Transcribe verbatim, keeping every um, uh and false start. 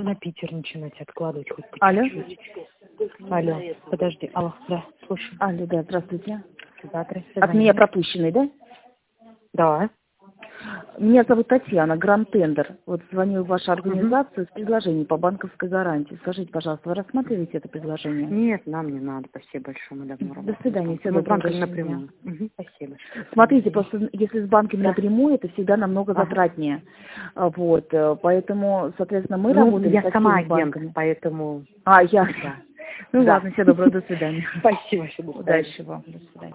на Питер начинать откладывать хоть по Алло. чуть-чуть. Алло, подожди. Алло, да, слушай. Алло, да, здравствуйте. Завтра От меня пропущенный, да? Да. Меня зовут Татьяна, Гранд Тендер. Вот звоню в вашу организацию с предложением по банковской гарантии. Скажите, пожалуйста, вы рассматриваете это предложение? Нет, нам не надо. Спасибо большое, мы давно До работаем. свидания, всего Мы с доброго, банками удачного напрямую. дня. Мгм, спасибо. Смотрите, просто если с банками Да. напрямую, это всегда намного Ага. затратнее. А, Вот, э, поэтому, соответственно, мы Ну, работаем я со сама всеми агент, банками. поэтому... А, я. Да. Ну Да. ладно, всего доброго, до свидания. Спасибо, что Удачи вам, до свидания.